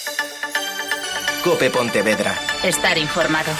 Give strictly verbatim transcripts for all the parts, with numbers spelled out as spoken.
COPE Pontevedra. Estar informado.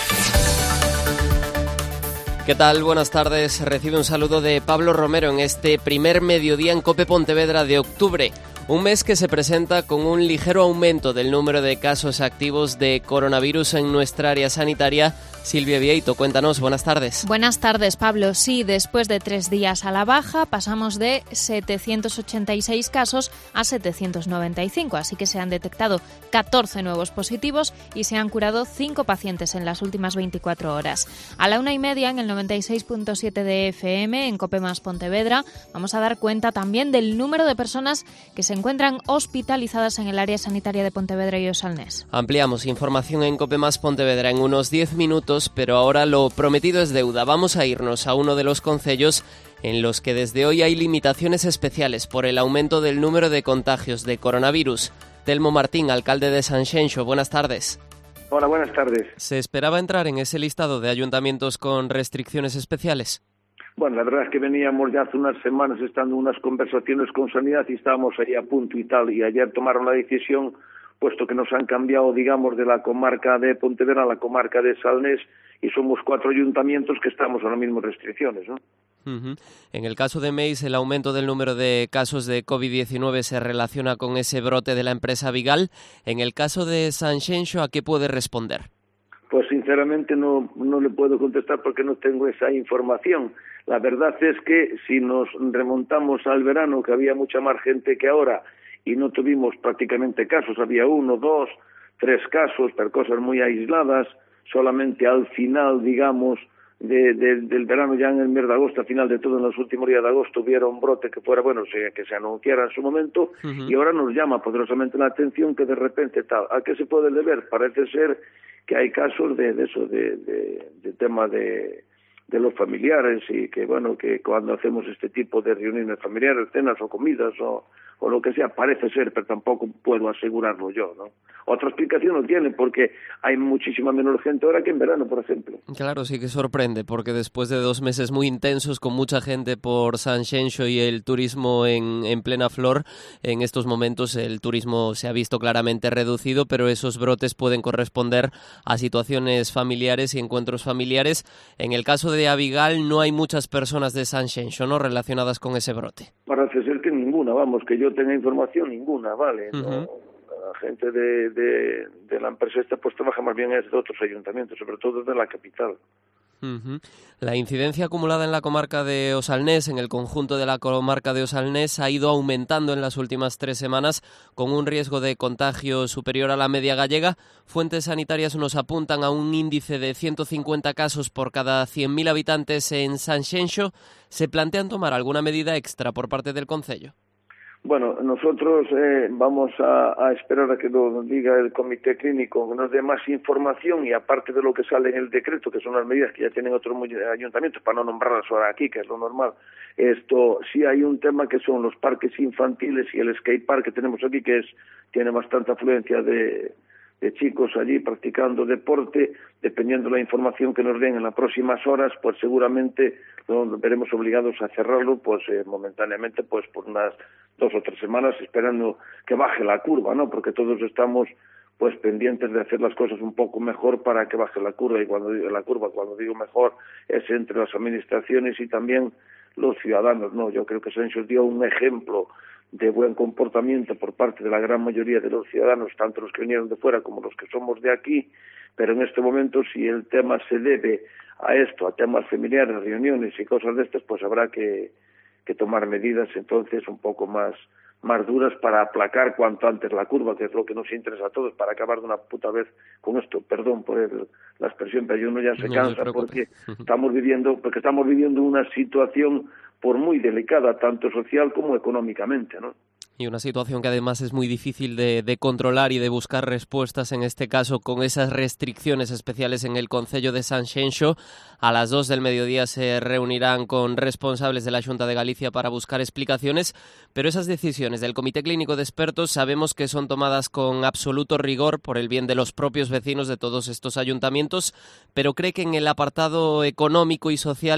¿Qué tal? Buenas tardes. Recibe un saludo de Pablo Romero en este primer mediodía en COPE Pontevedra de octubre. Un mes que se presenta con un ligero aumento del número de casos activos de coronavirus en nuestra área sanitaria. Silvia Vieito, cuéntanos, buenas tardes. Buenas tardes, Pablo. Sí, después de tres días a la baja, pasamos de setecientos ochenta y seis casos a setecientos noventa y cinco, así que se han detectado catorce nuevos positivos y se han curado cinco pacientes en las últimas veinticuatro horas. A la una y media, en el noventa y seis punto siete de F M, en COPE más Pontevedra, vamos a dar cuenta también del número de personas que se encuentran hospitalizadas en el área sanitaria de Pontevedra y Osalnés. Ampliamos información en COPE más Pontevedra en unos diez minutos, pero ahora lo prometido es deuda. Vamos a irnos a uno de los concellos en los que desde hoy hay limitaciones especiales por el aumento del número de contagios de coronavirus. Telmo Martín, alcalde de Sanxenxo, buenas tardes. Hola, buenas tardes. ¿Se esperaba entrar en ese listado de ayuntamientos con restricciones especiales? Bueno, la verdad es que veníamos ya hace unas semanas estando en unas conversaciones con Sanidad y estábamos ahí a punto y tal, y ayer tomaron la decisión, puesto que nos han cambiado, digamos, de la comarca de Pontevedra a la comarca de Salnés, y somos cuatro ayuntamientos que estamos ahora mismo en restricciones, ¿no? Uh-huh. En el caso de Meis, el aumento del número de casos de covid diecinueve se relaciona con ese brote de la empresa Vigal. En el caso de Sanxenxo, ¿a qué puede responder? Pues sinceramente no, no le puedo contestar porque no tengo esa información. La verdad es que si nos remontamos al verano, que había mucha más gente que ahora, y no tuvimos prácticamente casos, había uno, dos, tres casos, pero cosas muy aisladas, solamente al final, digamos, de, de, del verano, ya en el mes de agosto, al final de todo, en los últimos días de agosto, hubiera un brote que fuera, bueno, que se anunciara en su momento, uh-huh. Y ahora nos llama poderosamente la atención que de repente tal. ¿A qué se puede deber? Parece ser que hay casos de, de eso, de, de, de tema de, de los familiares, y que, bueno, que cuando hacemos este tipo de reuniones familiares, cenas o comidas o o lo que sea, parece ser, pero tampoco puedo asegurarlo yo, ¿no? Otra explicación no tiene, porque hay muchísima menor gente ahora que en verano, por ejemplo. Claro, sí que sorprende, porque después de dos meses muy intensos, con mucha gente por Sanxenxo y el turismo en, en plena flor, en estos momentos el turismo se ha visto claramente reducido, pero esos brotes pueden corresponder a situaciones familiares y encuentros familiares. En el caso de Avigal no hay muchas personas de Sanxenxo, ¿no?, relacionadas con ese brote. Parece ser que ninguna, vamos, que yo tenga información, ninguna, ¿vale? Uh-huh. No, la gente de, de, de la empresa esta pues trabaja más bien en otros ayuntamientos, sobre todo de la capital. Uh-huh. La incidencia acumulada en la comarca de Osalnés, en el conjunto de la comarca de Osalnés, ha ido aumentando en las últimas tres semanas con un riesgo de contagio superior a la media gallega. Fuentes sanitarias nos apuntan a un índice de ciento cincuenta casos por cada cien mil habitantes en Sanxenxo. ¿Se plantean tomar alguna medida extra por parte del concello? Bueno, nosotros eh, vamos a, a esperar a que lo diga el comité clínico, que nos dé más información, y aparte de lo que sale en el decreto, que son las medidas que ya tienen otros ayuntamientos, para no nombrarlas ahora aquí, que es lo normal, esto sí hay un tema que son los parques infantiles y el skate park que tenemos aquí, que es tiene bastante afluencia de, de chicos allí practicando deporte. Dependiendo de la información que nos den en las próximas horas, pues seguramente nos veremos obligados a cerrarlo, pues eh, momentáneamente, pues por unas dos o tres semanas, esperando que baje la curva, ¿no? Porque todos estamos pues pendientes de hacer las cosas un poco mejor para que baje la curva, y cuando digo la curva, cuando digo mejor, es entre las administraciones y también los ciudadanos, ¿no? Yo creo que Sanxenxo dio un ejemplo de buen comportamiento por parte de la gran mayoría de los ciudadanos, tanto los que vinieron de fuera como los que somos de aquí, pero en este momento, si el tema se debe a esto, a temas familiares, reuniones y cosas de estas, pues habrá que, que tomar medidas entonces un poco más más duras para aplacar cuanto antes la curva, que es lo que nos interesa a todos, para acabar de una puta vez con esto. Perdón por el, la expresión, pero uno ya se cansa, no porque estamos viviendo porque estamos viviendo una situación por muy delicada, tanto social como económicamente, ¿no? Y una situación que además es muy difícil de, de controlar y de buscar respuestas, en este caso con esas restricciones especiales en el concello de Sanxenxo. A las dos del mediodía se reunirán con responsables de la Xunta de Galicia para buscar explicaciones, pero esas decisiones del Comité Clínico de Expertos sabemos que son tomadas con absoluto rigor por el bien de los propios vecinos de todos estos ayuntamientos, pero cree que en el apartado económico y social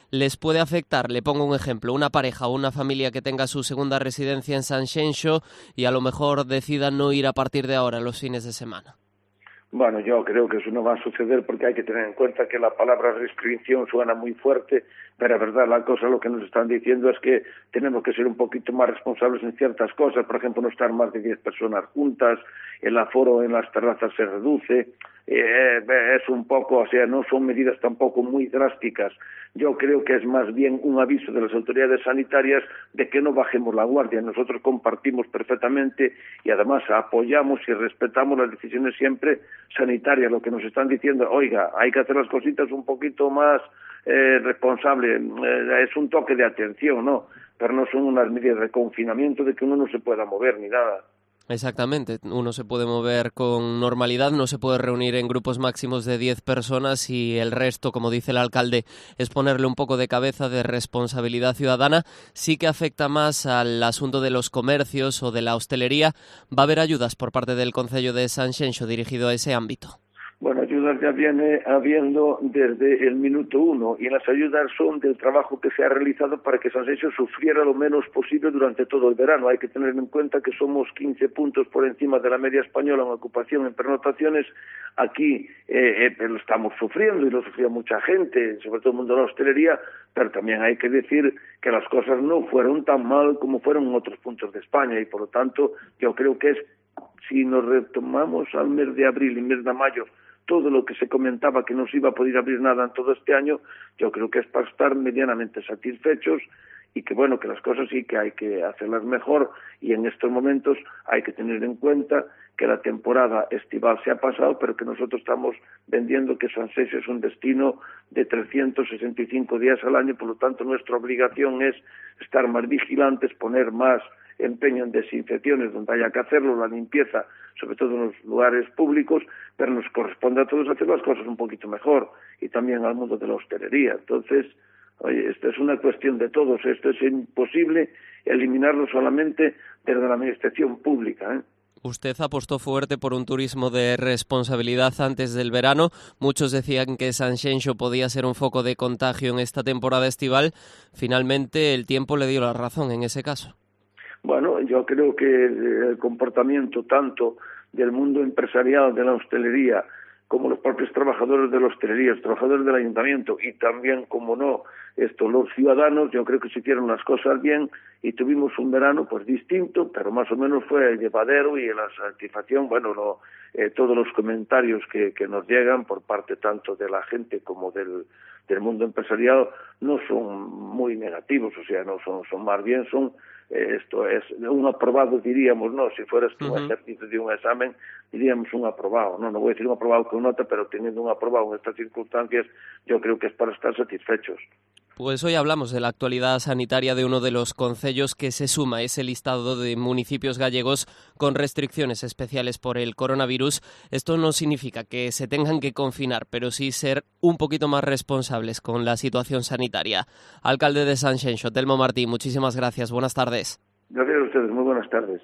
les puede afectar. Le pongo un ejemplo, una pareja o una familia que tenga su segunda residencia en Sanxenxo y a lo mejor decida no ir a partir de ahora los fines de semana. Bueno, yo creo que eso no va a suceder porque hay que tener en cuenta que la palabra restricción suena muy fuerte, pero la verdad la cosa lo que nos están diciendo es que tenemos que ser un poquito más responsables en ciertas cosas, por ejemplo, no estar más de diez personas juntas, el aforo en las terrazas se reduce, eh, es un poco, o sea, no son medidas tampoco muy drásticas. Yo creo que es más bien un aviso de las autoridades sanitarias de que no bajemos la guardia. Nosotros compartimos perfectamente y además apoyamos y respetamos las decisiones siempre sanitarias. Lo que nos están diciendo, oiga, hay que hacer las cositas un poquito más eh, responsable, eh, es un toque de atención, ¿no? Pero no son unas medidas de confinamiento de que uno no se pueda mover ni nada. Exactamente, uno se puede mover con normalidad, no se puede reunir en grupos máximos de diez personas y el resto, como dice el alcalde, es ponerle un poco de cabeza de responsabilidad ciudadana. Sí que afecta más al asunto de los comercios o de la hostelería. Va a haber ayudas por parte del Concello de Sanxenxo dirigido a ese ámbito. Bueno, ayudas ya viene habiendo desde el minuto uno y las ayudas son del trabajo que se ha realizado para que Sanxenxo sufriera lo menos posible durante todo el verano. Hay que tener en cuenta que somos quince puntos por encima de la media española en ocupación en pernotaciones. Aquí eh, eh, lo estamos sufriendo y lo sufría mucha gente, sobre todo el mundo de la hostelería, pero también hay que decir que las cosas no fueron tan mal como fueron en otros puntos de España y por lo tanto yo creo que es, si nos retomamos al mes de abril y mes de mayo, todo lo que se comentaba que no se iba a poder abrir nada en todo este año, yo creo que es para estar medianamente satisfechos y que bueno, que las cosas sí que hay que hacerlas mejor y en estos momentos hay que tener en cuenta que la temporada estival se ha pasado, pero que nosotros estamos vendiendo que Sanxenxo es un destino de trescientos sesenta y cinco días al año, por lo tanto nuestra obligación es estar más vigilantes, poner más empeño en desinfecciones donde haya que hacerlo, la limpieza, sobre todo en los lugares públicos, pero nos corresponde a todos hacer las cosas un poquito mejor y también al mundo de la hostelería. Entonces, oye, esto es una cuestión de todos, esto es imposible eliminarlo solamente desde la administración pública, ¿eh? Usted apostó fuerte por un turismo de responsabilidad antes del verano. Muchos decían que Sanxenxo podía ser un foco de contagio en esta temporada estival. Finalmente, el tiempo le dio la razón en ese caso. Bueno, yo creo que el comportamiento tanto del mundo empresarial de la hostelería como los propios trabajadores de la hostelería, los trabajadores del ayuntamiento y también, como no, esto, los ciudadanos, yo creo que se hicieron las cosas bien y tuvimos un verano pues distinto, pero más o menos fue llevadero y la satisfacción, bueno, lo, eh, todos los comentarios que, que nos llegan por parte tanto de la gente como del, del mundo empresarial no son muy negativos, o sea, no son, son más bien son esto es un aprobado, diríamos, no, si fuera esto un ejercicio de un examen, diríamos un aprobado, no, no voy a decir un aprobado con nota, pero teniendo un aprobado en estas circunstancias, yo creo que es para estar satisfechos. Pues hoy hablamos de la actualidad sanitaria de uno de los concellos que se suma a ese listado de municipios gallegos con restricciones especiales por el coronavirus. Esto no significa que se tengan que confinar, pero sí ser un poquito más responsables con la situación sanitaria. Alcalde de Sanxenxo, Telmo Martí, muchísimas gracias. Buenas tardes. Gracias a ustedes. Muy buenas tardes.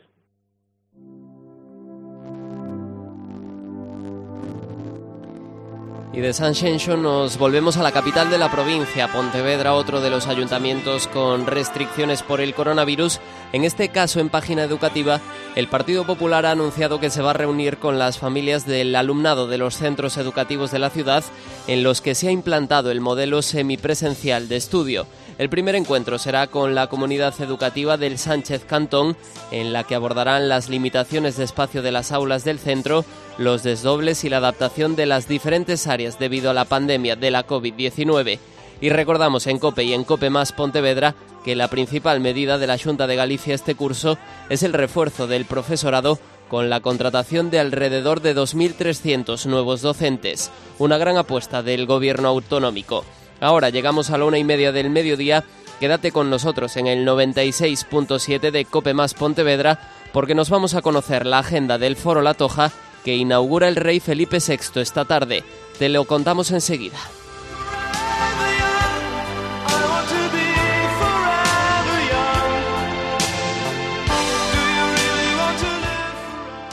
Y de Sanxenxo nos volvemos a la capital de la provincia, Pontevedra, otro de los ayuntamientos con restricciones por el coronavirus. En este caso, en página educativa, el Partido Popular ha anunciado que se va a reunir con las familias del alumnado de los centros educativos de la ciudad en los que se ha implantado el modelo semipresencial de estudio. El primer encuentro será con la comunidad educativa del Sánchez Cantón, en la que abordarán las limitaciones de espacio de las aulas del centro, los desdobles y la adaptación de las diferentes áreas debido a la pandemia de la covid diecinueve. Y recordamos en COPE y en COPE Más Pontevedra que la principal medida de la Xunta de Galicia este curso es el refuerzo del profesorado con la contratación de alrededor de dos mil trescientos nuevos docentes, una gran apuesta del gobierno autonómico. Ahora llegamos a la una y media del mediodía. Quédate con nosotros en el noventa y seis punto siete de COPE Más Pontevedra porque nos vamos a conocer la agenda del Foro La Toja que inaugura el rey Felipe sexto esta tarde. Te lo contamos enseguida.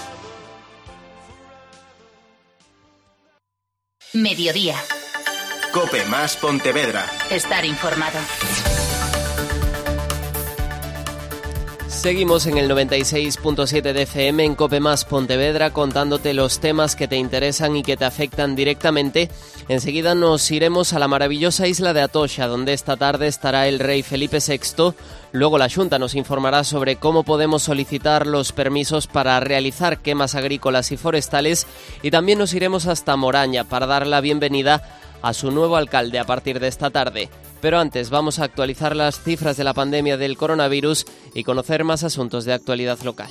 Mediodía. COPE más Pontevedra. Estar informado. Seguimos en el noventa y seis punto siete de F M en COPE más Pontevedra contándote los temas que te interesan y que te afectan directamente. Enseguida nos iremos a la maravillosa isla de Atocha, donde esta tarde estará el rey Felipe sexto. Luego la Xunta nos informará sobre cómo podemos solicitar los permisos para realizar quemas agrícolas y forestales. Y también nos iremos hasta Moraña para dar la bienvenida a su nuevo alcalde a partir de esta tarde. Pero antes vamos a actualizar las cifras de la pandemia del coronavirus y conocer más asuntos de actualidad local.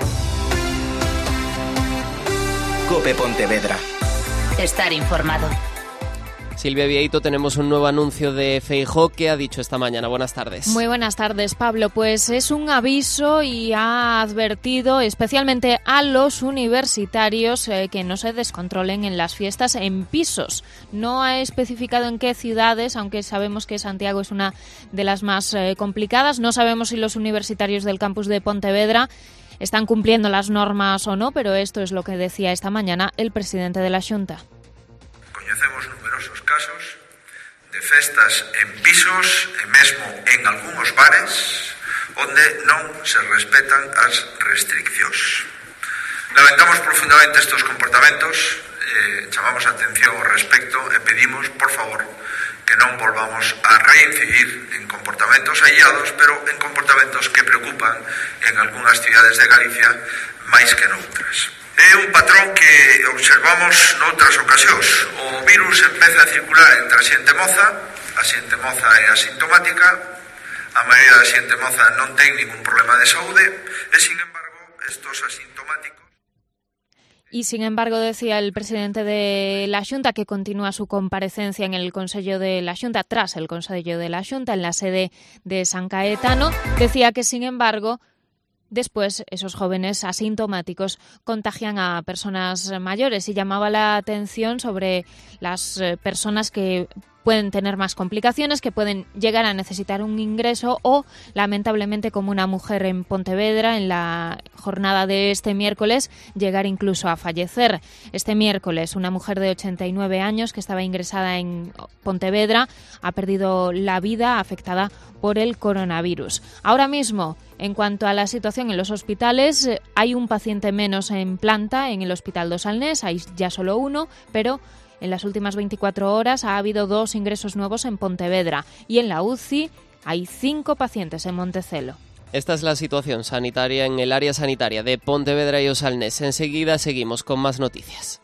COPE Pontevedra. Estar informado. Silvia Vieito, tenemos un nuevo anuncio de Feijóo. ¿Qué ha dicho esta mañana? Buenas tardes. Muy buenas tardes, Pablo. Pues es un aviso y ha advertido especialmente a los universitarios eh, que no se descontrolen en las fiestas en pisos. No ha especificado en qué ciudades, aunque sabemos que Santiago es una de las más eh, complicadas. No sabemos si los universitarios del campus de Pontevedra están cumpliendo las normas o no, pero esto es lo que decía esta mañana el presidente de la Xunta. Coñecemos numerosos casos de festas en pisos e mesmo en algúns bares onde non se respetan as restriccións. Lamentamos profundamente estes comportamentos, eh, chamamos a atención ao respecto e pedimos, por favor, que non volvamos a reincidir en comportamentos aillados, pero en comportamentos que preocupan en algunhas cidades de Galicia máis que noutras. É un patrón que observamos noutras ocasións. O virus empeza a circular entre a xente moza, a xente moza é asintomática, a maioría da xente moza non ten ningún problema de saúde, e, sin embargo, estos asintomáticos... Y sin embargo, decía el presidente de la Xunta que continúa su comparecencia en el Consello de la Xunta, tras el Consello de la Xunta, en la sede de San Caetano, decía que, sin embargo, después, esos jóvenes asintomáticos contagian a personas mayores y llamaba la atención sobre las personas que pueden tener más complicaciones, que pueden llegar a necesitar un ingreso o, lamentablemente, como una mujer en Pontevedra, en la jornada de este miércoles, llegar incluso a fallecer. Este miércoles, una mujer de ochenta y nueve años que estaba ingresada en Pontevedra ha perdido la vida afectada por el coronavirus. Ahora mismo, en cuanto a la situación en los hospitales, hay un paciente menos en planta en el Hospital de Osalnés, hay ya solo uno, pero en las últimas veinticuatro horas ha habido dos ingresos nuevos en Pontevedra y en la U C I hay cinco pacientes en Montecelo. Esta es la situación sanitaria en el área sanitaria de Pontevedra y Osalnés. Enseguida seguimos con más noticias.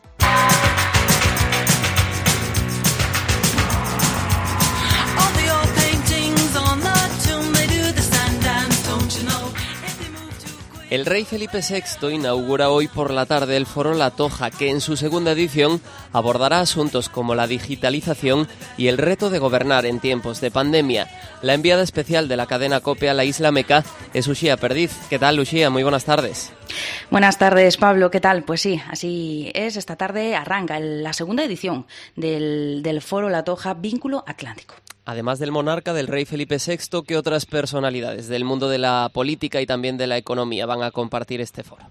El rey Felipe sexto inaugura hoy por la tarde el Foro La Toja, que en su segunda edición abordará asuntos como la digitalización y el reto de gobernar en tiempos de pandemia. La enviada especial de la cadena COPE a la Isla Meca es Uxía Perdiz. ¿Qué tal, Uxía? Muy buenas tardes. Buenas tardes, Pablo. ¿Qué tal? Pues sí, así es. Esta tarde arranca la segunda edición del, del Foro La Toja Vínculo Atlántico. Además del monarca, del rey Felipe sexto, ¿qué otras personalidades del mundo de la política y también de la economía van a compartir este foro?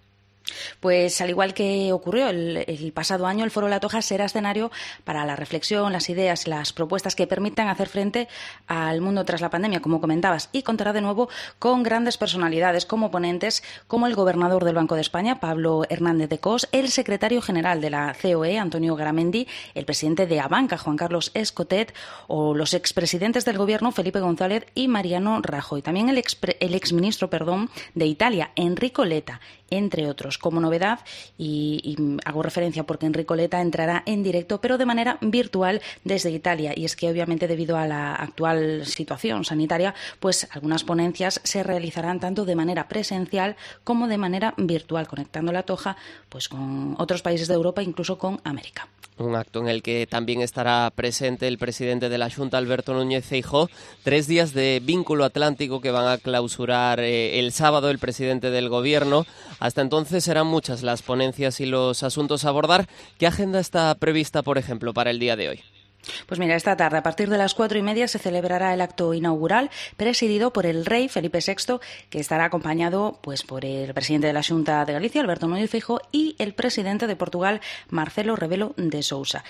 Pues al igual que ocurrió el, el pasado año, el Foro La Toja será escenario para la reflexión, las ideas, las propuestas que permitan hacer frente al mundo tras la pandemia, como comentabas, y contará de nuevo con grandes personalidades como ponentes, como el gobernador del Banco de España, Pablo Hernández de Cos, el secretario general de la C O E, Antonio Garamendi, el presidente de Abanca, Juan Carlos Escotet, o los expresidentes del Gobierno, Felipe González y Mariano Rajoy. También el, expre, el exministro perdón, de Italia, Enrico Letta, entre otros. Como novedad, y, y hago referencia porque Enrico Letta entrará en directo, pero de manera virtual desde Italia. Y es que, obviamente, debido a la actual situación sanitaria, pues algunas ponencias se realizarán tanto de manera presencial como de manera virtual, conectando La Toja pues con otros países de Europa, incluso con América. Un acto en el que también estará presente el presidente de la Xunta, Alberto Núñez Feijóo. Tres días de vínculo atlántico que van a clausurar eh, el sábado el presidente del Gobierno. Hasta entonces serán muchas las ponencias y los asuntos a abordar. ¿Qué agenda está prevista, por ejemplo, para el día de hoy? Pues mira, esta tarde, a partir de las cuatro y media, se celebrará el acto inaugural presidido por el rey Felipe sexto, que estará acompañado pues por el presidente de la Xunta de Galicia, Alberto Núñez Feijóo, y el presidente de Portugal, Marcelo Rebelo de Sousa.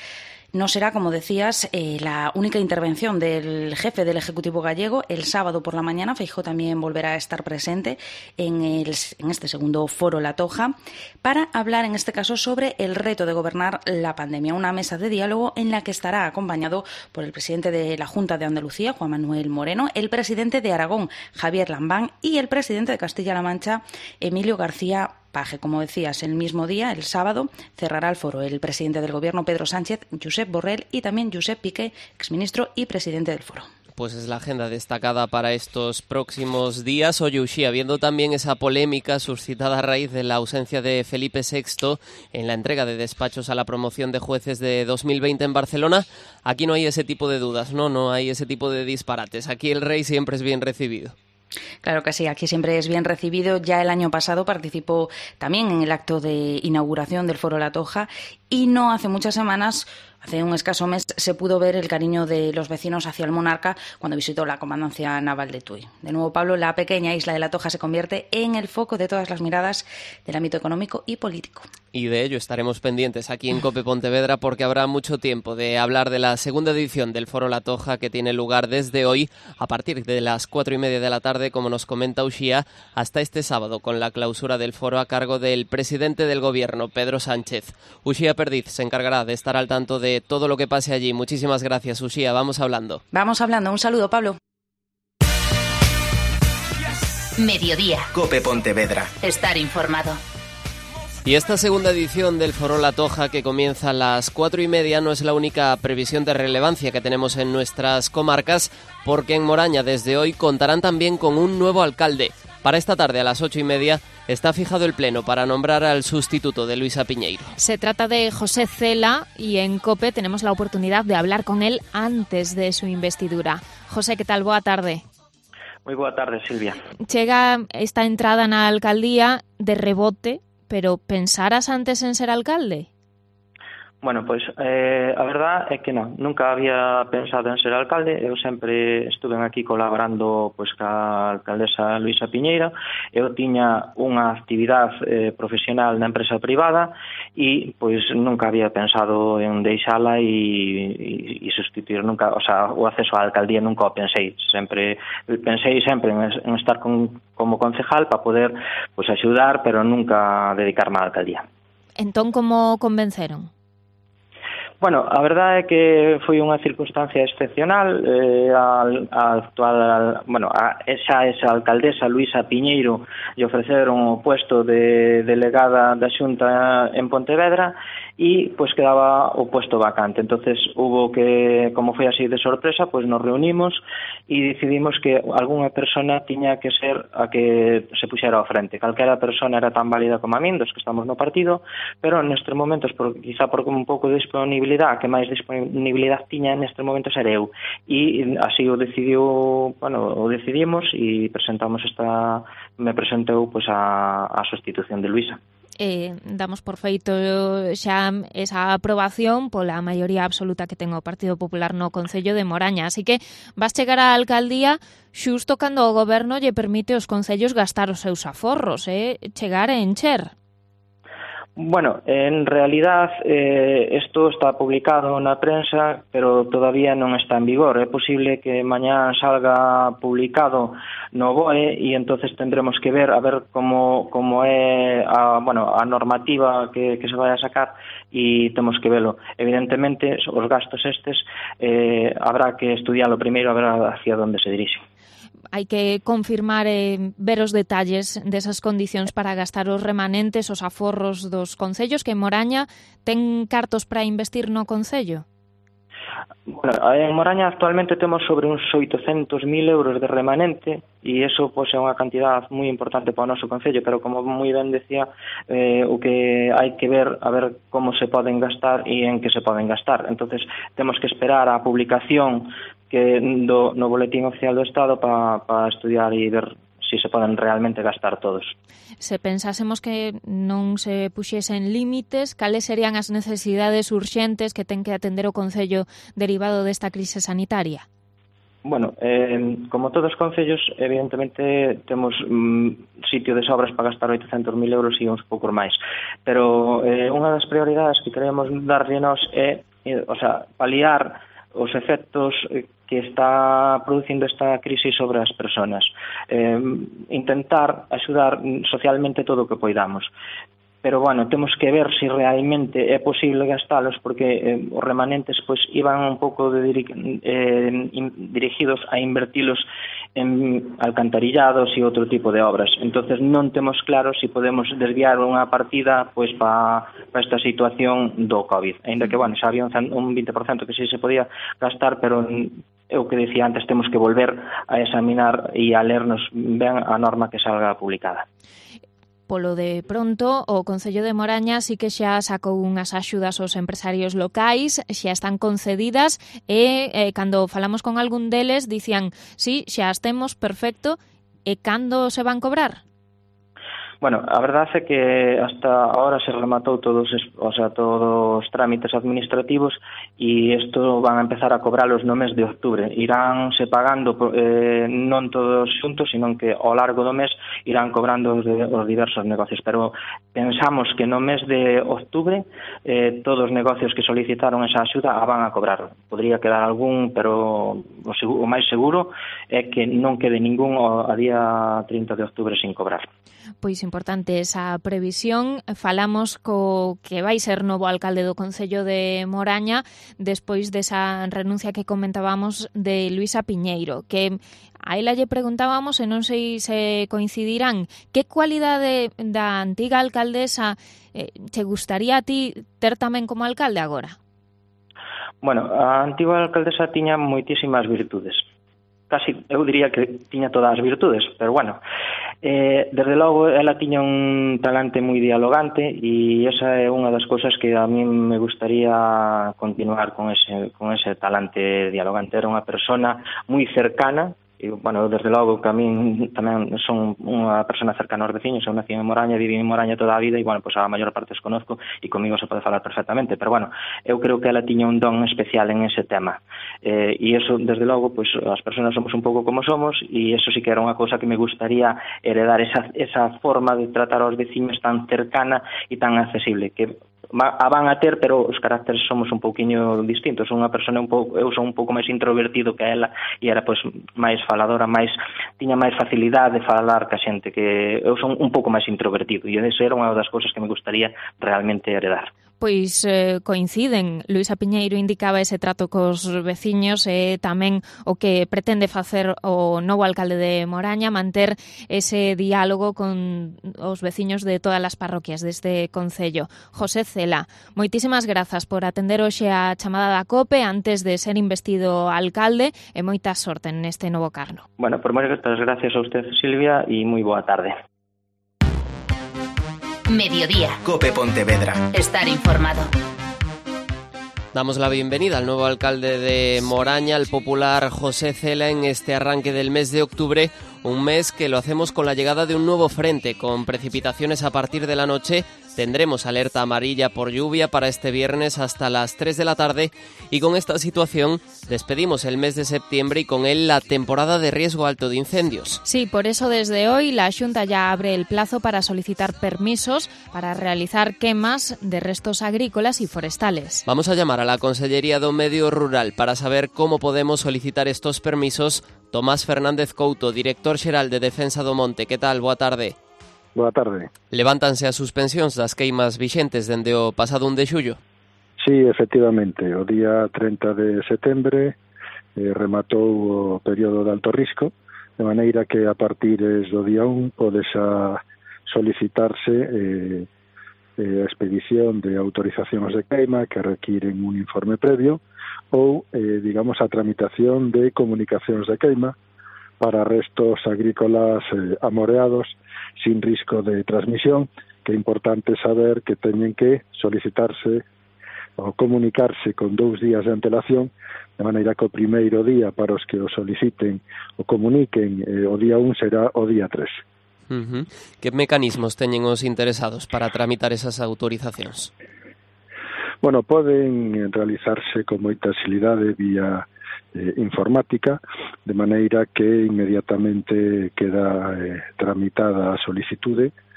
No será, como decías, eh, la única intervención del jefe del Ejecutivo gallego. El sábado por la mañana Feijóo también volverá a estar presente en, el, en este segundo foro La Toja para hablar, en este caso, sobre el reto de gobernar la pandemia. Una mesa de diálogo en la que estará acompañado por el presidente de la Junta de Andalucía, Juan Manuel Moreno, el presidente de Aragón, Javier Lambán, y el presidente de Castilla-La Mancha, Emilio García Paje. Como decías, el mismo día, el sábado, cerrará el foro el presidente del Gobierno, Pedro Sánchez, Josep Borrell, y también Josep Piqué, exministro y presidente del foro. Pues es la agenda destacada para estos próximos días. Oye, Uxía, viendo también esa polémica suscitada a raíz de la ausencia de Felipe sexto en la entrega de despachos a la promoción de jueces de dos mil veinte en Barcelona, aquí no hay ese tipo de dudas, ¿no? No hay ese tipo de disparates. Aquí el rey siempre es bien recibido. Claro que sí, aquí siempre es bien recibido. Ya el año pasado participó también en el acto de inauguración del Foro La Toja y no hace muchas semanas, hace un escaso mes, se pudo ver el cariño de los vecinos hacia el monarca cuando visitó la comandancia naval de Tui. De nuevo, Pablo, la pequeña isla de La Toja se convierte en el foco de todas las miradas del ámbito económico y político. Y de ello estaremos pendientes aquí en COPE Pontevedra porque habrá mucho tiempo de hablar de la segunda edición del Foro La Toja que tiene lugar desde hoy a partir de las cuatro y media de la tarde, como nos comenta Uxía, hasta este sábado con la clausura del foro a cargo del presidente del Gobierno, Pedro Sánchez. Uxía Perdiz se encargará de estar al tanto de todo lo que pase allí. Muchísimas gracias, Uxía. Vamos hablando. Vamos hablando. Un saludo, Pablo. Mediodía. COPE Pontevedra. Estar informado. Y esta segunda edición del Foro La Toja, que comienza a las cuatro y media, no es la única previsión de relevancia que tenemos en nuestras comarcas, porque en Moraña desde hoy contarán también con un nuevo alcalde. Para esta tarde a las ocho y media está fijado el pleno para nombrar al sustituto de Luisa Piñeiro. Se trata de José Cela y en COPE tenemos la oportunidad de hablar con él antes de su investidura. José, ¿qué tal? Boa tarde. Moi boa tarde, Silvia. Chega esta entrada na alcaldía de rebote, pero pensaras antes en ser alcalde? Bueno, pois eh, a verdad é que non, nunca había pensado en ser alcalde. Eu sempre estuve aquí colaborando pois ca alcaldesa Luisa Piñeira. Eu tiña unha actividade eh, profesional na empresa privada e pois nunca había pensado en deixala e, e, e sustituir nunca, o sea, o acceso á alcaldía nunca o pensei. Sempre pensei sempre en, en estar con, como concejal para poder pois axudar, pero nunca dedicarme á alcaldía. Entón, como convenceron? Bueno, a verdade é que foi unha circunstancia excepcional. Eh, a, a actual, bueno, a esa, esa alcaldesa Luisa Piñeiro lle ofreceron o puesto de delegada da Xunta en Pontevedra e pois quedaba o puesto vacante. Entonces hubo que, como foi así de sorpresa, pois nos reunimos e decidimos que algunha persona tiña que ser a que se puxera ao frente. Calquera persona era tan válida como a min, dos que estamos no partido, pero nestes momentos, por, quizá por un pouco de disponibilidade, que máis disponibilidade tiña nestes momentos era eu. E así o decidiu, bueno, o decidimos e presentamos esta, me presentou pois a, a sustitución de Luisa. Eh, damos por feito xa esa aprobación pola maioría absoluta que ten o Partido Popular no Concello de Moraña. Así que vas chegar á alcaldía xusto cando o goberno lle permite aos concellos gastar os seus aforros, eh? Chegar e encher. Bueno, en realidad eh, esto está publicado na prensa, pero todavía non está en vigor. É posible que mañá salga publicado no B O E e entonces tendremos que ver a ver como como é a, bueno, a normativa que, que se vai a sacar e temos que velo. Evidentemente, os gastos estes eh, habrá que estudiarlo primeiro a ver hacia onde se dirixe. Hai que confirmar e eh, ver os detalles desas condicións para gastar os remanentes, os aforros dos concellos, que en Moraña ten cartos para investir no concello? Bueno, en Moraña actualmente temos sobre uns oitocentos mil euros de remanente e iso pois, é unha cantidad moi importante para o noso concello, pero como moi ben decía, eh, o que hai que ver a ver como se poden gastar e en que se poden gastar. Entonces temos que esperar a publicación que do, no Boletín Oficial do Estado para pa estudiar e ver si se poden realmente gastar todos. Se pensásemos que non se puxesen límites, cales serían as necesidades urxentes que ten que atender o Concello derivado desta crise sanitaria? Bueno, eh, como todos os concellos, evidentemente temos mm, sitio de sobras para gastar oitocentos mil euros e uns poucos máis, pero eh, unha das prioridades que queremos darlle nós é eh, o sea, paliar os efectos que está producindo esta crisis sobre as persoas. Eh, intentar axudar socialmente todo o que poidamos. Pero, bueno, temos que ver se si realmente é posible gastalos, porque eh, os remanentes pois iban un pouco de diri eh, in, dirigidos a invertilos en alcantarillados e outro tipo de obras. Entonces non temos claro se si podemos desviar unha partida pois para pa esta situación do COVID. Ainda que, bueno, xa había un vinte por cento que si sí se podía gastar, pero é o que dicía antes, temos que volver a examinar e a lernos ben a norma que salga publicada. Polo de pronto, o Concello de Moraña sí que xa sacou unhas axudas aos empresarios locais, xa están concedidas e eh, cando falamos con algún deles dicían, sí, xa as temos, perfecto, e cando se van cobrar? Bueno, a verdade é que hasta ahora se rematou todos, o sea, todos os trámites administrativos e isto van a empezar a cobralos no mes de octubre. Iránse pagando eh, non todos xuntos, sino que ao largo do mes irán cobrando os, de, os diversos negocios. Pero pensamos que no mes de octubre eh, todos os negocios que solicitaron esa axuda a van a cobrar. Podría quedar algún, pero o, seguro, o máis seguro é que non quede ningún a día trinta de octubre sin cobrar. Pois importante esa previsión. Falamos co que vai ser novo alcalde do Concello de Moraña despois desa renuncia que comentábamos de Luisa Piñeiro, que a ela lle preguntábamos, e non sei se coincidirán, que cualidade da antiga alcaldesa eh, te gustaría a ti ter tamén como alcalde agora? Bueno, a antiga alcaldesa tiña moitísimas virtudes. Casi, eu diría que tiña todas as virtudes, pero bueno, eh, desde logo ela tiña un talante moi dialogante e esa é unha das cousas que a mí me gustaría continuar con ese, con ese talante dialogante. Era unha persona moi cercana. E, bueno, desde logo que a min tamén son unha persona cercana aos veciños. Eu nací en Moraña, viví en Moraña toda a vida e, bueno, pues a maior parte os conozco e comigo se pode falar perfectamente, pero, bueno, eu creo que ela tiña un don especial en ese tema eh, e eso, desde logo, pues as persoas somos un pouco como somos e eso sí que era unha cousa que me gustaría heredar, esa, esa forma de tratar aos veciños tan cercana e tan accesible, que a van a ter, pero os caracteres somos un pouquiño distintos. Unha persona un pouco, eu son un pouco máis introvertido que ela e era pois máis faladora, máis tiña máis facilidade de falar ca xente, que eu son un pouco máis introvertido e eso era unha das cousas que me gustaría realmente heredar. Pois eh, coinciden. Luisa Piñeiro indicaba ese trato cos veciños e eh, tamén o que pretende facer o novo alcalde de Moraña, manter ese diálogo con os veciños de todas as parroquias deste concello. José Cela, moitísimas grazas por atender hoxe a chamada da COPE antes de ser investido alcalde e moita sorte neste novo cargo. Bueno, por moitas gracias a usted, Silvia, e moi boa tarde. Mediodía. COPE Pontevedra. Estar informado. Damos la bienvenida al nuevo alcalde de Moraña, el popular José Cela, en este arranque del mes de octubre, un mes que lo hacemos con la llegada de un nuevo frente, con precipitaciones a partir de la noche. Tendremos alerta amarilla por lluvia para este viernes hasta las tres de la tarde y con esta situación despedimos el mes de septiembre y con él la temporada de riesgo alto de incendios. Sí, por eso desde hoy la Xunta ya abre el plazo para solicitar permisos para realizar quemas de restos agrícolas y forestales. Vamos a llamar a la Consellería do Medio Rural para saber cómo podemos solicitar estos permisos. Tomás Fernández Couto, director xeral de Defensa do Monte. Que tal? Boa tarde. Boa tarde. Levántanse as suspensións das queimas vixentes dende o pasado un de xullo? Sí, efectivamente. O día trinta de setembro eh, rematou o período de alto risco, de maneira que a partir do día un podes a solicitarse eh, eh, a expedición de autorizacións de queima que requiren un informe previo ou, eh, digamos, a tramitación de comunicacións de queima para restos agrícolas eh, amoreados sin risco de transmisión, que é importante saber que teñen que solicitarse ou comunicarse con dous días de antelación, de maneira que o primeiro día para os que o soliciten o comuniquen eh, o día un será o día tres. Uh-huh. Que mecanismos teñen os interesados para tramitar esas autorizacións? Bueno, poden realizarse con moita facilidade vía eh, informática, de maneira que inmediatamente queda eh, tramitada a solicitude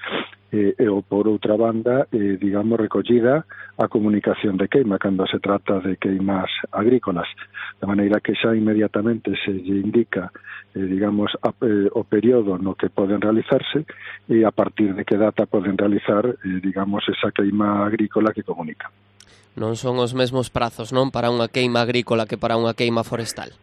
e, e ou por outra banda, eh, digamos, recollida a comunicación de queima cando se trata de queimas agrícolas, de maneira que xa inmediatamente se lle indica, eh, digamos, a, eh, o período no que poden realizarse e a partir de que data poden realizar, eh, digamos, esa queima agrícola que comunica. Non son os mesmos prazos, non, para unha queima agrícola que para unha queima forestal?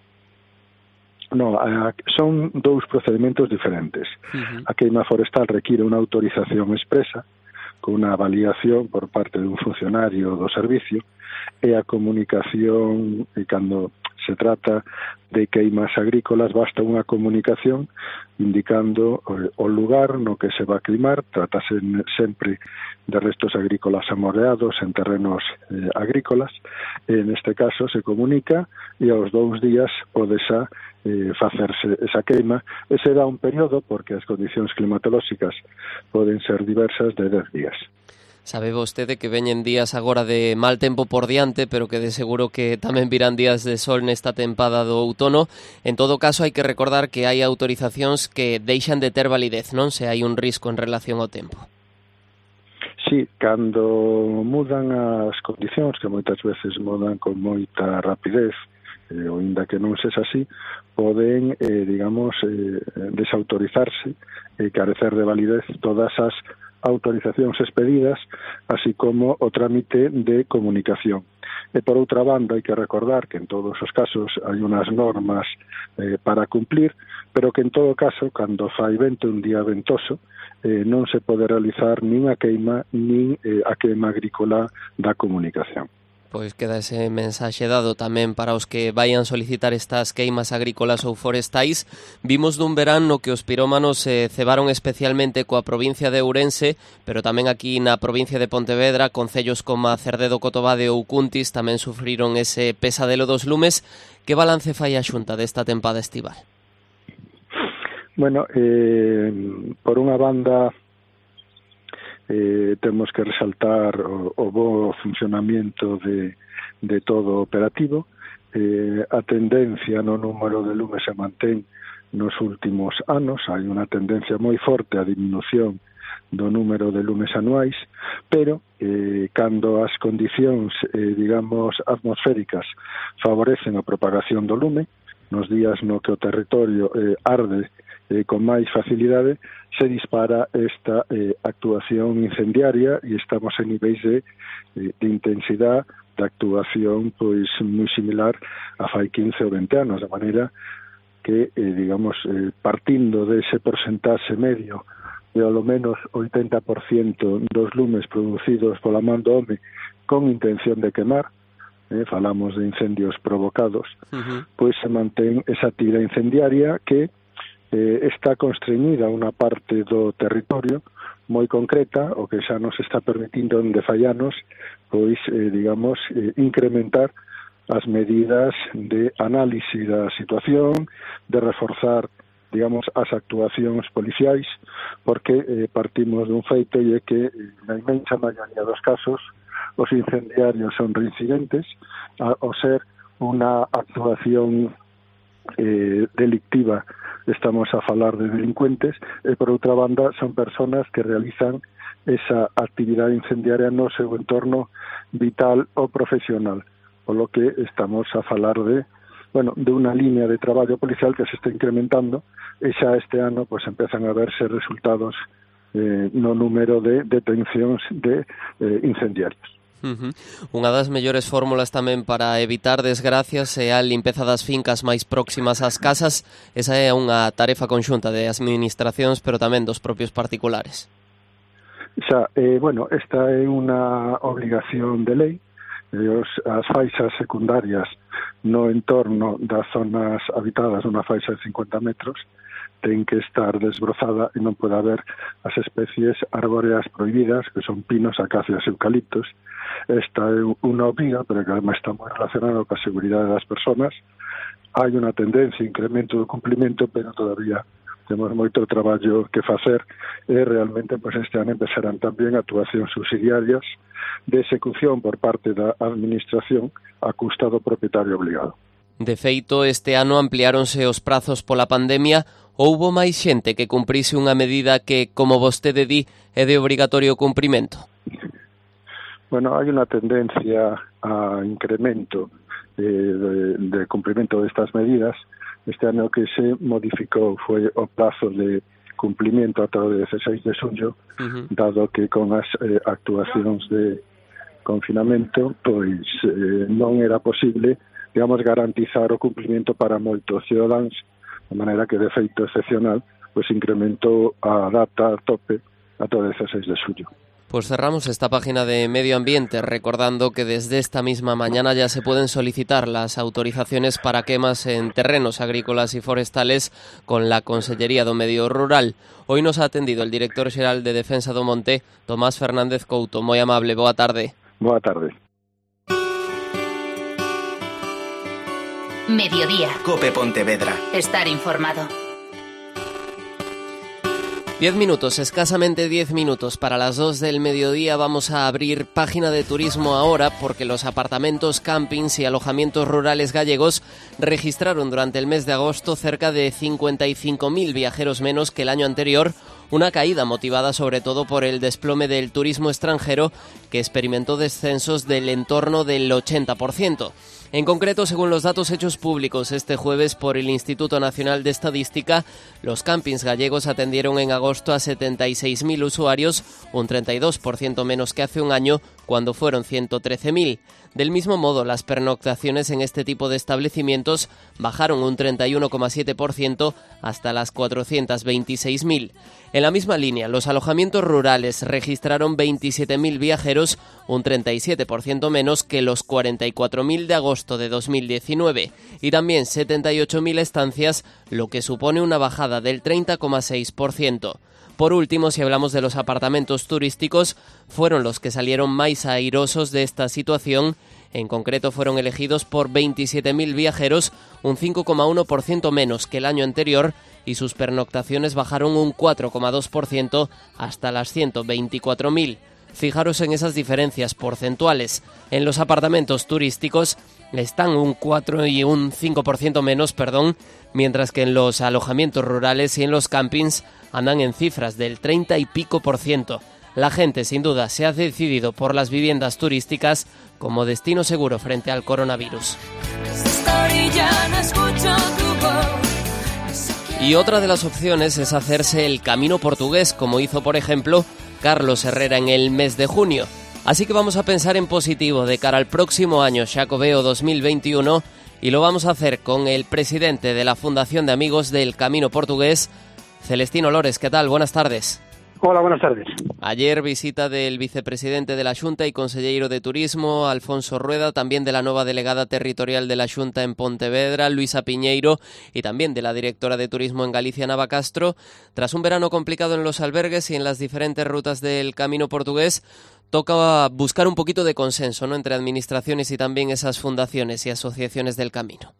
No, a, son dous procedementos diferentes. Uh-huh. A queima forestal require unha autorización expresa con unha validación por parte dun funcionario do servicio e a comunicación, e cando se trata de queimas agrícolas, basta unha comunicación indicando o lugar no que se va a queimar. Trátase sempre de restos agrícolas amoreados en terrenos eh, agrícolas, e neste caso se comunica e aos dous días pode xa eh, facerse esa queima, e se dá un período, porque as condicións climatolóxicas poden ser diversas, de dez días. Sabe vostede que veñen días agora de mal tempo por diante, pero que de seguro que tamén virán días de sol nesta tempada do outono. En todo caso, hai que recordar que hai autorizacións que deixan de ter validez, non? Se hai un risco en relación ao tempo. Sí, cando mudan as condicións, que moitas veces mudan con moita rapidez, eh, ou ainda que non sexa así, poden, eh, digamos, eh, desautorizarse e carecer de validez todas as autorizacións expedidas, así como o trámite de comunicación. E por outra banda, hai que recordar que en todos os casos hai unhas normas eh, para cumplir, pero que en todo caso, cando fai vento, un día ventoso, eh, non se pode realizar nin a queima, nin eh, a queima agrícola da comunicación. Pois queda ese mensaxe dado tamén para os que vayan solicitar estas queimas agrícolas ou forestais. Vimos dun verán no que os pirómanos se eh, cebaron especialmente coa provincia de Ourense, pero tamén aquí na provincia de Pontevedra, concellos como Cerdedo, Cotobade ou Cuntis tamén sufriron ese pesadelo dos lumes. Que balance fai a Xunta desta tempada estival? Bueno, eh, por unha banda, Eh, temos que resaltar o, o bo funcionamento de, de todo o operativo. Eh, a tendencia no número de lumes se mantén nos últimos anos, hai unha tendencia moi forte a disminución do número de lumes anuais, pero eh, cando as condicións, eh, digamos, atmosféricas favorecen a propagación do lume, nos días no que o territorio eh, arde Eh, con máis facilidade, se dispara esta eh, actuación incendiaria e estamos en niveis de, eh, de intensidade de actuación pois moi similar a fai quince ou vinte anos, de maneira que, eh, digamos, eh, partindo dese porcentaxe medio de ao menos oitenta por ciento dos lumes producidos pola man do home con intención de quemar, eh, falamos de incendios provocados, uh-huh. pois se mantén esa tira incendiaria que Eh, está constreñida unha parte do territorio moi concreta, o que xa nos está permitindo en de fallanos, pois, eh, digamos, eh, incrementar as medidas de análise da situación, de reforzar, digamos, as actuacións policiais, porque eh, partimos dun feito e é que, na inmensa maioría dos casos, os incendiarios son reincidentes, ao ser unha actuación eh, delictiva. Estamos a falar de delincuentes, e por outra banda son personas que realizan esa actividade incendiaria no seu entorno vital ou profesional, polo que estamos a falar de, bueno, de unha línea de traballo policial que se está incrementando, e xa este ano pues empezan a verse resultados eh, no número de detencións de eh, incendiarios. Uh-huh. Unha das mellores fórmulas tamén para evitar desgracias é a limpeza das fincas máis próximas ás casas. Esa é unha tarefa conxunta de administracións, pero tamén dos propios particulares. Xa, eh, bueno, esta é unha obligación de lei. Eh, os, as faixas secundarias no entorno das zonas habitadas, unha faixa de cincuenta metros, ten que estar desbrozada e non pode haber as especies arbóreas prohibidas, que son pinos, acacias e eucaliptos. Esta é unha obriga, pero que además está moi relacionada coa seguridade das persoas. Hai unha tendencia, incremento do cumplimento, pero todavía temos moito traballo que facer, e realmente pues, este ano empezarán tamén actuacións subsidiarias de execución por parte da administración a custa do propietario obligado. De feito, este ano ampliáronse os prazos pola pandemia. Houbo máis xente que cumprise unha medida que, como vostede di, é de obrigatorio cumprimento? Bueno, hai unha tendencia a incremento de, de, de cumprimento destas medidas. Este ano que se modificou foi o prazo de cumprimento ata o dezasseis de xullo, uh-huh. dado que con as eh, actuacións de confinamento, pois eh, non era posible, digamos, garantizar o cumprimento para moitos cidadáns, de maneira que, de feito excepcional, pois incrementou a data a tope ata o dezasseis de xullo. Pues cerramos esta página de Medio Ambiente recordando que desde esta misma mañana ya se pueden solicitar las autorizaciones para quemas en terrenos agrícolas y forestales con la Consellería do Medio Rural. Hoy nos ha atendido el director xeral de Defensa do Monte, Tomás Fernández Couto. Moi amable, boa tarde. Boa tarde. Mediodía. COPE Pontevedra. Estar informado. Diez minutos, escasamente diez minutos para las dos del mediodía. Vamos a abrir página de turismo ahora porque los apartamentos, campings y alojamientos rurales gallegos registraron durante el mes de agosto cerca de cincuenta y cinco mil viajeros menos que el año anterior, una caída motivada sobre todo por el desplome del turismo extranjero que experimentó descensos del entorno del ochenta por ciento. En concreto, según los datos hechos públicos este jueves por el Instituto Nacional de Estadística, los campings gallegos atendieron en agosto a setenta y seis mil usuarios, un treinta y dos por ciento menos que hace un año, cuando fueron ciento trece mil. Del mismo modo, las pernoctaciones en este tipo de establecimientos bajaron un treinta y uno coma siete por ciento hasta las cuatrocientos veintiséis mil. En la misma línea, los alojamientos rurales registraron veintisiete mil viajeros, un treinta y siete por ciento menos que los cuarenta y cuatro mil de agosto de dos mil diecinueve, y también setenta y ocho mil estancias, lo que supone una bajada del treinta coma seis por ciento. Por último, si hablamos de los apartamentos turísticos, fueron los que salieron más airosos de esta situación. En concreto, fueron elegidos por veintisiete mil viajeros, un cinco coma uno por ciento menos que el año anterior, y sus pernoctaciones bajaron un cuatro coma dos por ciento hasta las ciento veinticuatro mil. Fijaros en esas diferencias porcentuales. En los apartamentos turísticos están un cuatro y un cinco por ciento menos, perdón, mientras que en los alojamientos rurales y en los campings andan en cifras del treinta y pico por ciento. La gente, sin duda, se ha decidido por las viviendas turísticas como destino seguro frente al coronavirus. Y otra de las opciones es hacerse el camino portugués, como hizo, por ejemplo, Carlos Herrera en el mes de junio. Así que vamos a pensar en positivo de cara al próximo año Xacobeo dos mil veintiuno, y lo vamos a hacer con el presidente de la Fundación de Amigos del Camino Portugués, Celestino Lores. ¿Qué tal? Buenas tardes. Hola, buenas tardes. Ayer visita del vicepresidente de la Xunta y conselleiro de Turismo, Alfonso Rueda, también de la nueva delegada territorial de la Xunta en Pontevedra, Luisa Piñeiro, y también de la directora de Turismo en Galicia, Nava Castro. Tras un verano complicado en los albergues y en las diferentes rutas del Camino Portugués, toca buscar un poquito de consenso, ¿no?, entre administraciones y también esas fundaciones y asociaciones del Camino.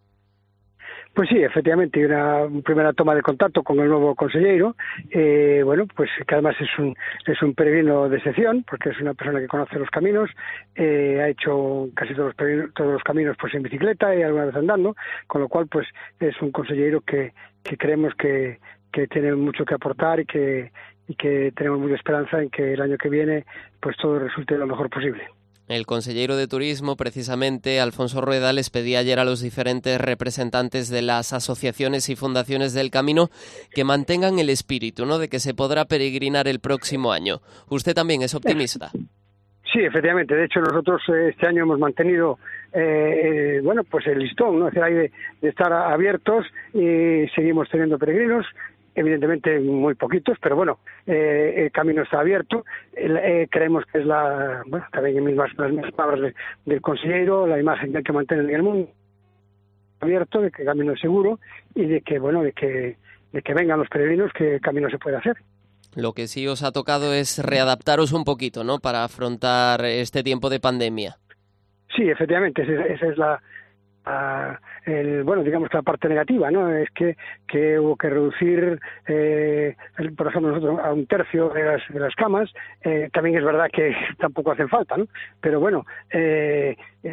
Pues sí, efectivamente, una primera toma de contacto con el nuevo consejero, eh, bueno, pues que además es un es un peregrino de excepción, porque es una persona que conoce los caminos, eh, ha hecho casi todos los, todos los caminos pues en bicicleta y alguna vez andando, con lo cual pues es un consejero que, que creemos que, que tiene mucho que aportar y que, y que tenemos mucha esperanza en que el año que viene pues todo resulte lo mejor posible. El consejero de Turismo, precisamente, Alfonso Rueda, les pedía ayer a los diferentes representantes de las asociaciones y fundaciones del Camino que mantengan el espíritu, ¿no?, de que se podrá peregrinar el próximo año. ¿Usted también es optimista? Sí, efectivamente. De hecho, nosotros eh, este año hemos mantenido, eh, eh, bueno, pues el listón, ¿no?, es decir, hay de, de estar abiertos y seguimos teniendo peregrinos. Evidentemente muy poquitos, pero bueno, eh, el camino está abierto. Eh, creemos que es la, bueno, también en mismas, las mismas palabras de, del consejero, la imagen que hay que mantener en el mundo abierto, de que el camino es seguro y de que, bueno, de que, de que vengan los peregrinos, que el camino se puede hacer. Lo que sí os ha tocado es readaptaros un poquito, ¿no?, para afrontar este tiempo de pandemia. Sí, efectivamente, esa, esa es la a el, bueno, digamos que la parte negativa, ¿no? Es que, que hubo que reducir, eh, el, por ejemplo, nosotros a un tercio de las, de las camas. Eh, también es verdad que tampoco hacen falta, ¿no? Pero bueno, eh,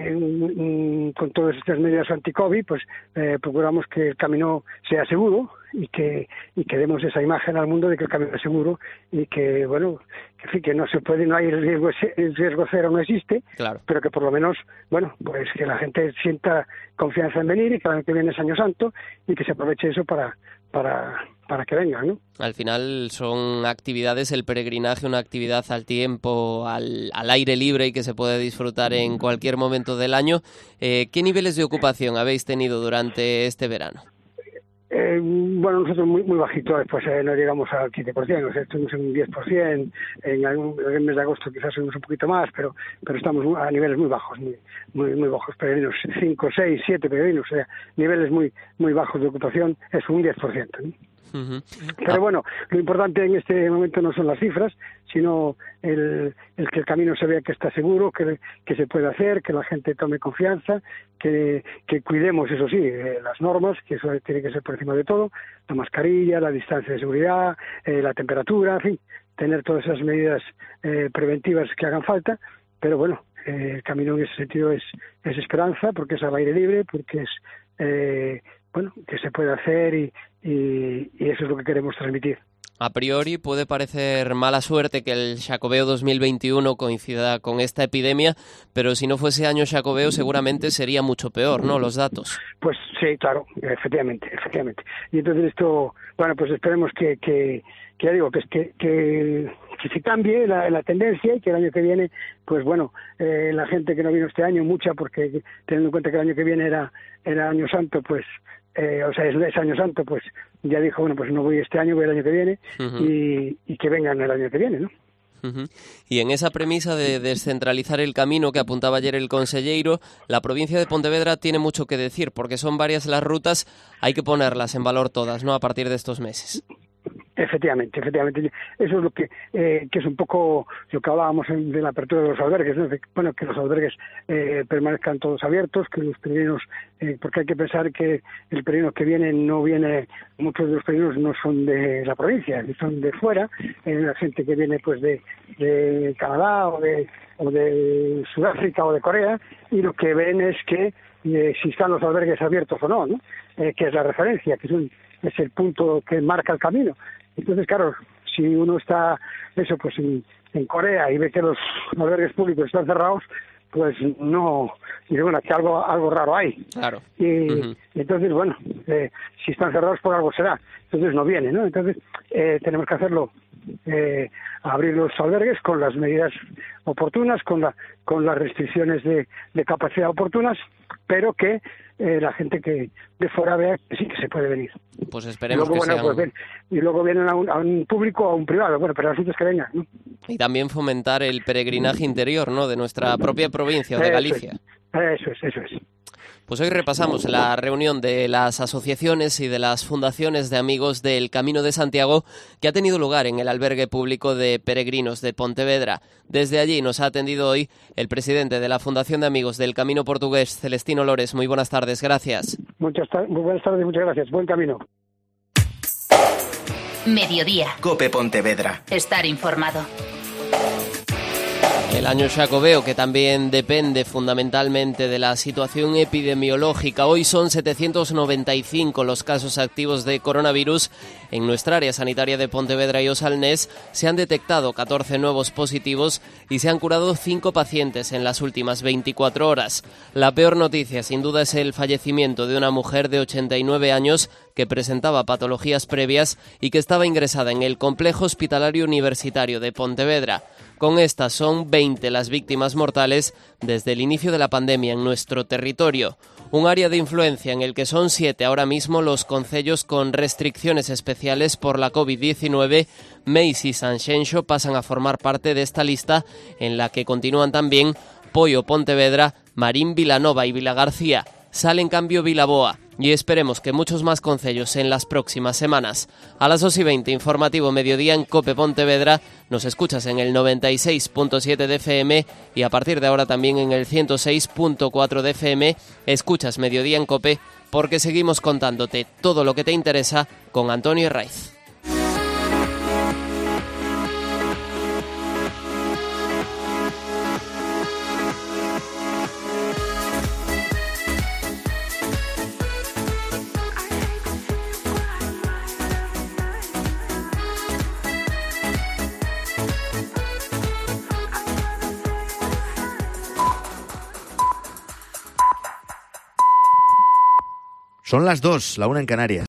eh, con todas estas medidas anti-COVID, pues eh, procuramos que el camino sea seguro y que y que demos esa imagen al mundo de que el camino es seguro y que, bueno, que, en fin, que no se puede, no hay el riesgo, el riesgo cero no existe, claro, pero que por lo menos, bueno, pues que la gente sienta confianza en venir y que el año que viene es Año Santo y que se aproveche eso para para para que vengan, ¿no? Al final son actividades, el peregrinaje, una actividad al tiempo, al, al aire libre y que se puede disfrutar en cualquier momento del año. Eh, ¿Qué niveles de ocupación habéis tenido durante este verano? Eh, bueno, nosotros muy muy bajitos, pues eh, no llegamos al quince por ciento, o sea, estuvimos en un diez por ciento, en, algún, en el mes de agosto quizás subimos un poquito más, pero pero estamos a niveles muy bajos, muy muy, muy bajos, peregrinos, cinco, seis, siete peregrinos, o sea, niveles muy muy bajos de ocupación, es un diez por ciento, ¿no? Uh-huh. Pero bueno, lo importante en este momento no son las cifras, sino el, el que el camino se vea que está seguro, que, que se puede hacer, que la gente tome confianza, que, que cuidemos, eso sí, eh, las normas, que eso tiene que ser por encima de todo, la mascarilla, la distancia de seguridad, eh, la temperatura, en fin, tener todas esas medidas eh, preventivas que hagan falta, pero bueno, eh, el camino en ese sentido es, es esperanza, porque es al aire libre, porque es... Eh, bueno, que se puede hacer y, y, y eso es lo que queremos transmitir. A priori puede parecer mala suerte que el Xacobeo dos mil veintiuno coincida con esta epidemia, pero si no fuese año Xacobeo seguramente sería mucho peor, ¿no?, los datos. Pues sí, claro, efectivamente, efectivamente. Y entonces esto, bueno, pues esperemos que, que, que ya digo, que, que, que, que se cambie la, la tendencia y que el año que viene, pues bueno, eh, la gente que no vino este año, mucha, porque teniendo en cuenta que el año que viene era, era Año Santo, pues... Eh, o sea, es, es Año Santo, pues ya dijo, bueno, pues no voy este año, voy el año que viene, uh-huh. y, y que vengan el año que viene, ¿no? Uh-huh. Y en esa premisa de descentralizar el camino que apuntaba ayer el conselleiro, la provincia de Pontevedra tiene mucho que decir, porque son varias las rutas, hay que ponerlas en valor todas, ¿no?, a partir de estos meses. Efectivamente, efectivamente. Eso es lo que eh, que es un poco lo que hablábamos en, de la apertura de los albergues, ¿no? De, bueno, que los albergues eh, permanezcan todos abiertos, que los peregrinos, eh, porque hay que pensar que el peregrino que viene no viene, muchos de los peregrinos no son de la provincia, son de fuera, eh, la gente que viene pues de, de Canadá o de, o de Sudáfrica o de Corea, y lo que ven es que eh, si están los albergues abiertos o no, ¿no? Eh, que es la referencia, que es, un, es el punto que marca el camino. Entonces, claro, si uno está, eso, pues en, en Corea y ve que los albergues públicos están cerrados, pues no, y bueno, que algo algo raro hay. Claro. Y, uh-huh. y entonces, bueno, eh, si están cerrados por algo será. Entonces no viene, ¿no? Entonces eh, tenemos que hacerlo, eh, abrir los albergues con las medidas oportunas, con la con las restricciones de, de capacidad oportunas, pero que eh, la gente que de fuera vea que sí que se puede venir. Pues esperemos y luego, que bueno, sean... pues, ven, y luego vienen a un, a un público o a un privado, bueno, pero el asunto es que vengan, ¿no? Y también fomentar el peregrinaje interior, ¿no?, de nuestra propia provincia o de Galicia. Eso es, eso es. Eso es. Pues hoy repasamos la reunión de las asociaciones y de las fundaciones de amigos del Camino de Santiago que ha tenido lugar en el albergue público de peregrinos de Pontevedra. Desde allí nos ha atendido hoy el presidente de la Fundación de Amigos del Camino Portugués, Celestino Lores. Muy buenas tardes, gracias. Muchas tar- muy buenas tardes, muchas gracias. Buen camino. Mediodía. COPE Pontevedra. Estar informado. El año Xacobeo, que también depende fundamentalmente de la situación epidemiológica. Hoy son setecientos noventa y cinco los casos activos de coronavirus. En nuestra área sanitaria de Pontevedra y Osalnés se han detectado catorce nuevos positivos y se han curado cinco pacientes en las últimas veinticuatro horas. La peor noticia, sin duda, es el fallecimiento de una mujer de ochenta y nueve años que presentaba patologías previas y que estaba ingresada en el Complejo Hospitalario Universitario de Pontevedra. Con estas son veinte las víctimas mortales desde el inicio de la pandemia en nuestro territorio. Un área de influencia en el que son siete ahora mismo los concellos con restricciones especiales por la covid diecinueve. Meis y Sanxenxo pasan a formar parte de esta lista, en la que continúan también Poio, Pontevedra, Marín, Vilanova y Vilagarcía. sale en cambio Vilaboa. Y esperemos que muchos más concellos en las próximas semanas. A las dos y veinte, informativo mediodía en COPE Pontevedra. Nos escuchas en el noventa y seis punto siete de F M y a partir de ahora también en el ciento seis punto cuatro de F M. Escuchas mediodía en COPE porque seguimos contándote todo lo que te interesa con Antonio Raiz. Son las dos, la una en Canarias.